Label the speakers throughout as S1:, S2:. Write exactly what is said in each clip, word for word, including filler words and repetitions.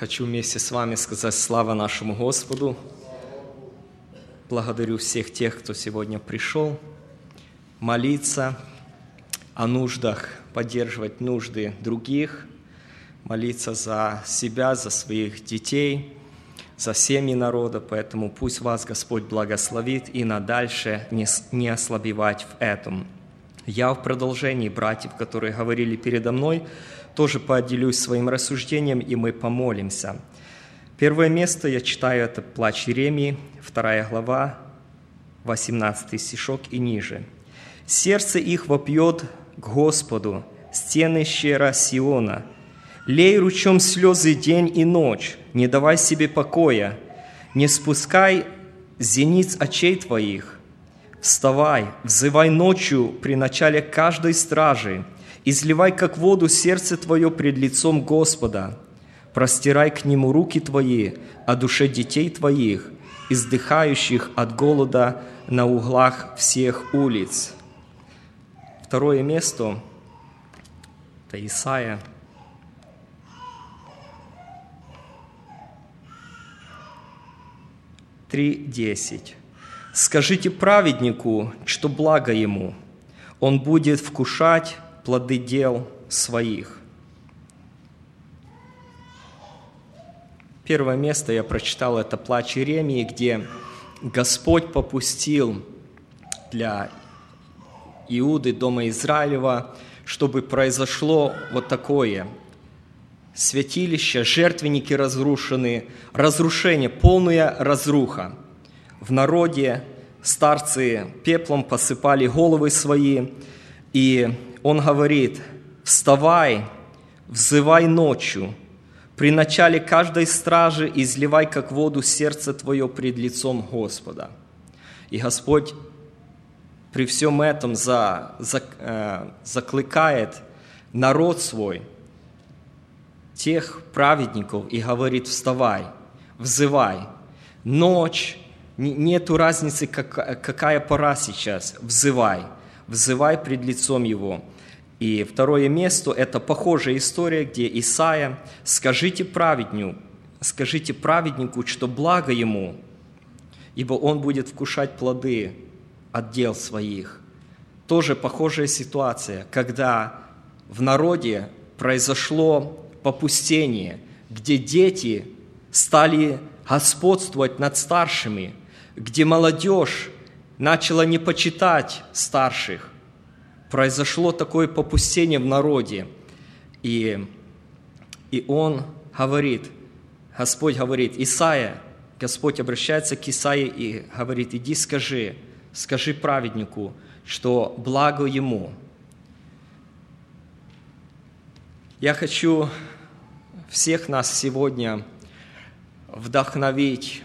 S1: Хочу вместе с вами сказать слава нашему Господу. Благодарю всех тех, кто сегодня пришел молиться о нуждах, поддерживать нужды других, молиться за себя, за своих детей, за семьи народа. Поэтому пусть вас Господь благословит и надальше не, не ослабевать в этом. Я в продолжении братьев, которые говорили передо мной, тоже поделюсь своим рассуждением, и мы помолимся. Первое место я читаю, это «Плач Иеремии», вторая глава, восемнадцатый стишок и ниже. «Сердце их вопьет к Господу, стены щера Сиона. Лей ручьем слезы день и ночь, не давай себе покоя, не спускай зениц очей твоих. Вставай, взывай ночью при начале каждой стражи, изливай, как воду, сердце твое пред лицом Господа. Простирай к Нему руки твои о душе детей твоих, издыхающих от голода на углах всех улиц». Второе место – это Исайя. три десять. «Скажите праведнику, что благо ему, он будет вкушать плоды дел своих». Первое место я прочитал, это «Плач Иеремии», где Господь попустил для Иуды, дома Израилева, чтобы произошло вот такое. Святилище, жертвенники разрушены, разрушение, полная разруха. В народе старцы пеплом посыпали головы свои, и он говорит: «Вставай, взывай ночью, при начале каждой стражи изливай, как воду, сердце твое пред лицом Господа». И Господь при всем этом за, за, э, закликает народ свой, тех праведников, и говорит: «Вставай, взывай». Ночь, нету разницы, как, какая пора сейчас, взывай, взывай пред лицом Его. И второе место – это похожая история, где Исайя: «Скажите праведнику, скажите праведнику, что благо ему, ибо он будет вкушать плоды от дел своих». Тоже похожая ситуация, когда в народе произошло попустение, где дети стали господствовать над старшими, где молодежь начала не почитать старших. Произошло такое попустение в народе. И, и он говорит, Господь говорит: «Исайя», Господь обращается к Исаии и говорит: «Иди скажи, скажи праведнику, что благо ему». Я хочу всех нас сегодня вдохновить,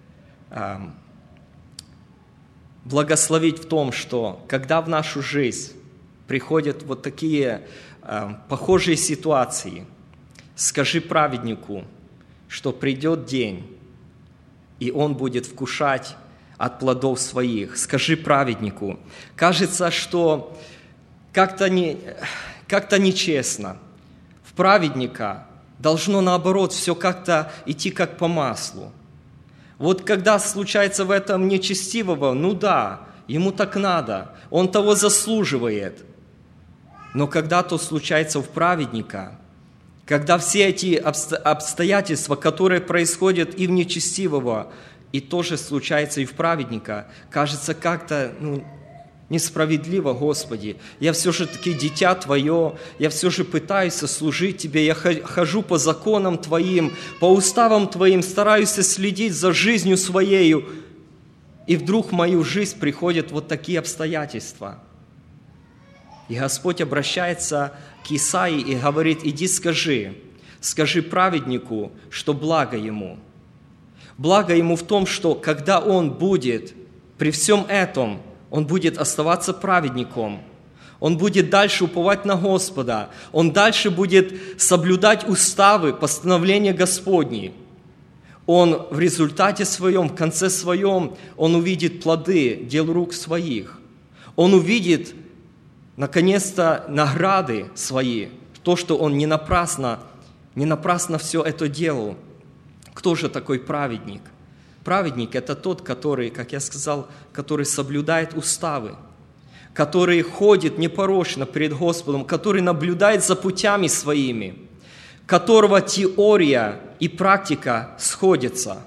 S1: благословить в том, что когда в нашу жизнь приходят вот такие похожие ситуации, скажи праведнику, что придет день, и он будет вкушать от плодов своих. Скажи праведнику. Кажется, что как-то не, как-то нечестно. В праведника должно, наоборот, все как-то идти как по маслу. Вот когда случается в этом нечестивого, ну да, ему так надо, он того заслуживает. Но когда то случается в праведника, когда все эти обстоятельства, которые происходят и в нечестивого, и тоже случается и в праведника, кажется как-то ну, несправедливо, Господи. Я все же таки дитя Твое, я все же пытаюсь служить Тебе, я хожу по законам Твоим, по уставам Твоим, стараюсь следить за жизнью Своею. И вдруг в мою жизнь приходят вот такие обстоятельства. И Господь обращается к Исаии и говорит: «Иди скажи, скажи праведнику, что благо ему». Благо ему в том, что когда он будет при всем этом, он будет оставаться праведником, он будет дальше уповать на Господа, он дальше будет соблюдать уставы, постановления Господни. Он в результате своем, в конце своем, он увидит плоды дел рук своих. Он увидит, наконец-то, награды свои, то, что он не напрасно Не напрасно все это делал. Кто же такой праведник? Праведник – это тот, который, как я сказал, который соблюдает уставы, который ходит непорочно перед Господом, который наблюдает за путями своими, которого теория и практика сходятся,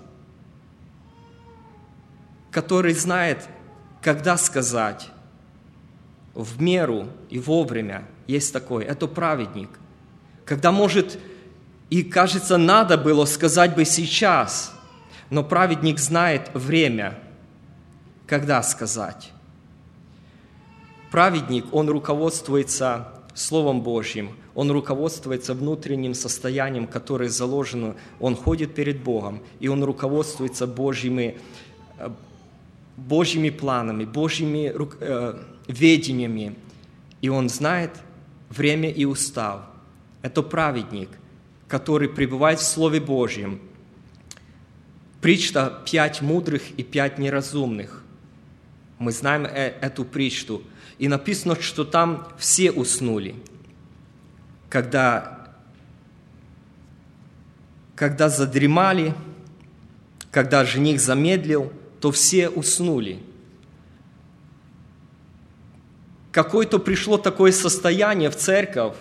S1: который знает, когда сказать, в меру и вовремя. Есть такой. Это праведник. Когда, может, и кажется, надо было сказать бы сейчас, но праведник знает время, когда сказать. Праведник, он руководствуется Словом Божьим, он руководствуется внутренним состоянием, которое заложено, он ходит перед Богом, и он руководствуется Божьими, Божьими планами, Божьими э, ведениями, и он знает время и устав. Это праведник, который пребывает в Слове Божьем. Притча «Пять мудрых и пять неразумных». Мы знаем эту притчу. И написано, что там все уснули. Когда, когда задремали, когда жених замедлил, то все уснули. Какое-то пришло такое состояние в церковь,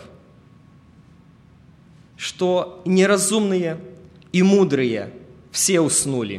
S1: что неразумные и мудрые все уснули.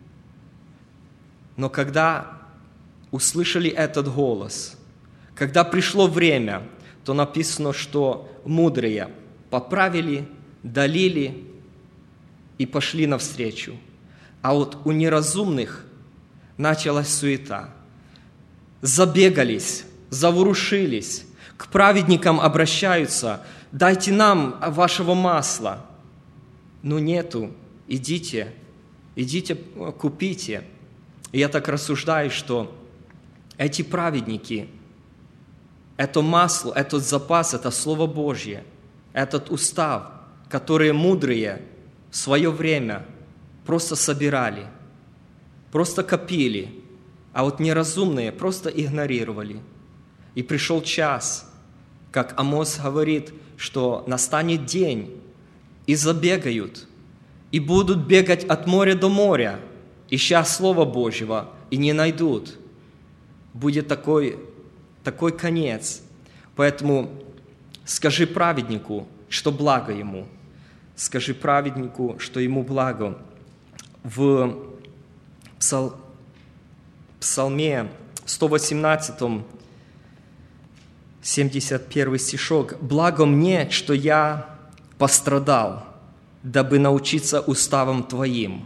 S1: Но когда услышали этот голос, когда пришло время, то написано, что мудрые поправили, долили и пошли навстречу. А вот у неразумных началась суета. Забегались, заворушились, к праведникам обращаются: «Дайте нам вашего масла». Но нету, идите, идите, купите. И я так рассуждаю, что эти праведники, это масло, этот запас, это Слово Божье, этот устав, которые мудрые в свое время просто собирали, просто копили, а вот неразумные просто игнорировали. И пришел час, как Амос говорит, что настанет день, и забегают, и будут бегать от моря до моря, ища Слова Божьего, и не найдут. Будет такой, такой конец. Поэтому скажи праведнику, что благо ему. Скажи праведнику, что ему благо. В псал... Псалме сто восемнадцатом, семьдесят первый стишок: «Благо мне, что я пострадал, дабы научиться уставам Твоим».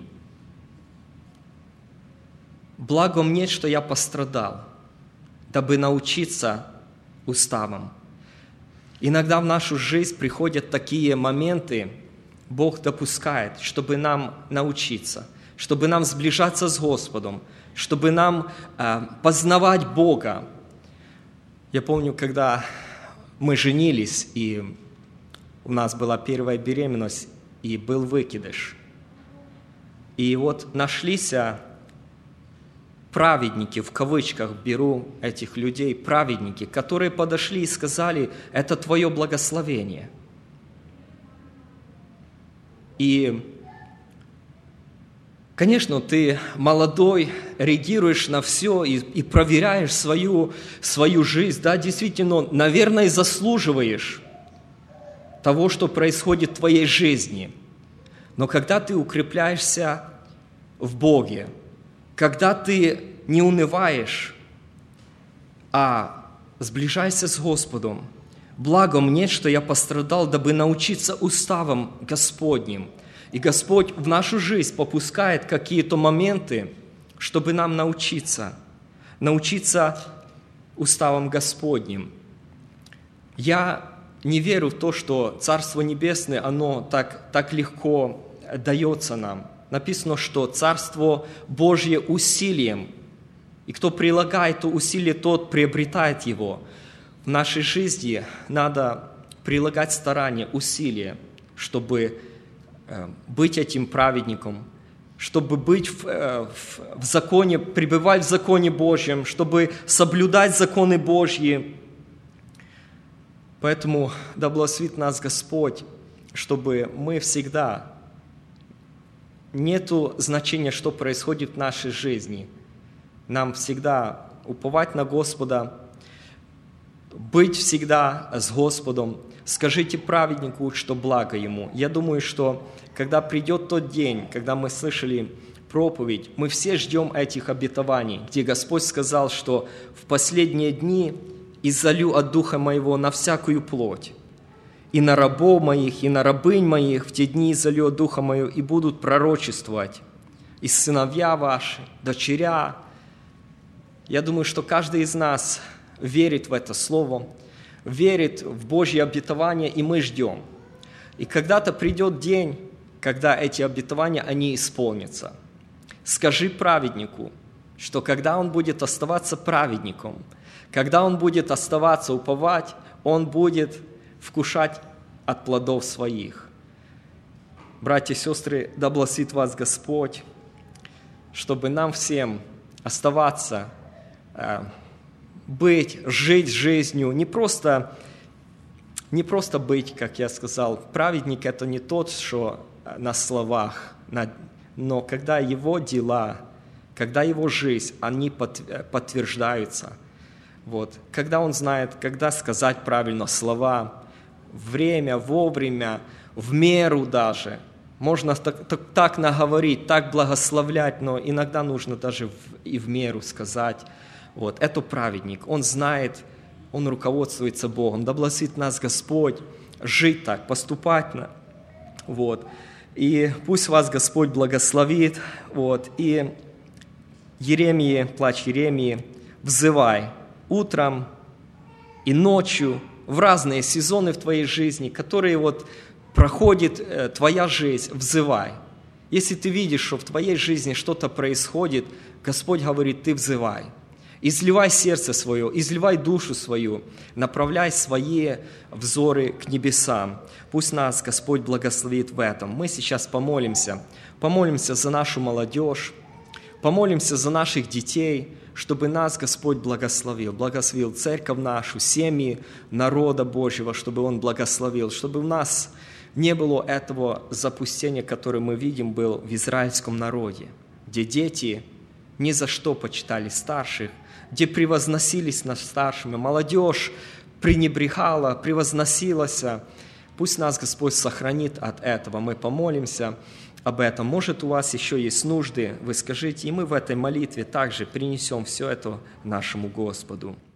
S1: Благо мне, что я пострадал, дабы научиться уставам. Иногда в нашу жизнь приходят такие моменты, Бог допускает, чтобы нам научиться, чтобы нам сближаться с Господом, чтобы нам э, познавать Бога. Я помню, когда мы женились, и у нас была первая беременность, и был выкидыш. И вот нашлись праведники, в кавычках беру этих людей, праведники, которые подошли и сказали: это Твое благословение. И, конечно, ты молодой, реагируешь на все и, и проверяешь свою, свою жизнь. Да, действительно, наверное, заслуживаешь того, что происходит в твоей жизни. Но когда ты укрепляешься в Боге, когда ты не унываешь, а сближаешься с Господом, благо мне, что я пострадал, дабы научиться уставам Господним. И Господь в нашу жизнь попускает какие-то моменты, чтобы нам научиться, научиться уставам Господним. Я не верю в то, что Царство Небесное, оно так, так легко дается нам. Написано, что Царство Божье усилием, и кто прилагает то усилие, тот приобретает его. В нашей жизни надо прилагать старания, усилия, чтобы быть этим праведником, чтобы быть в, в, в законе, пребывать в законе Божьем, чтобы соблюдать законы Божьи. Поэтому да благословит нас Господь чтобы мы всегда, нету значения, что происходит в нашей жизни, нам всегда уповать на Господа, быть всегда с Господом. Скажите праведнику, что благо ему. Я думаю, что когда придет тот день, когда мы слышали проповедь, мы все ждем этих обетований, где Господь сказал, что в последние дни изолью от Духа Моего на всякую плоть, и на рабов моих, и на рабынь моих в те дни изолью от Духа Моего, и будут пророчествовать, и сыновья ваши, дочеря. Я думаю, что каждый из нас верит в это слово, верит в Божье обетование, и мы ждем. И когда-то придет день, когда эти обетования, они исполнятся. Скажи праведнику, что когда он будет оставаться праведником, когда он будет оставаться уповать, он будет вкушать от плодов своих. Братья и сестры, да благословит вас Господь, чтобы нам всем оставаться, быть, жить жизнью, не просто, не просто быть, как я сказал, праведник – это не тот, что на словах, но когда его дела, когда его жизнь, они подтверждаются. Вот. Когда он знает, когда сказать правильно слова, время, вовремя, в меру даже. Можно так, так, так наговорить, так благословлять, но иногда нужно даже в, и в меру сказать. Вот. Это праведник, он знает, он руководствуется Богом. Да благословит нас Господь жить так, поступать. На... Вот. И пусть вас Господь благословит. Вот. И Еремии, плач Еремии, взывай утром и ночью в разные сезоны в твоей жизни, которые вот проходит э, твоя жизнь, взывай. Если ты видишь, что в твоей жизни что-то происходит, Господь говорит, ты взывай. Изливай сердце свое, изливай душу свою, направляй свои взоры к небесам. Пусть нас Господь благословит в этом. Мы сейчас помолимся, помолимся за нашу молодежь, помолимся за наших детей, чтобы нас Господь благословил, благословил церковь нашу, семьи народа Божьего, чтобы Он благословил, чтобы у нас не было этого запустения, которое мы видим было в израильском народе, где дети ни за что почитали старших, где превозносились над старшими, молодежь пренебрегала, превозносилась. Пусть нас Господь сохранит от этого. Мы помолимся об этом. Может, у вас еще есть нужды, вы скажите, и мы в этой молитве также принесем все это нашему Господу.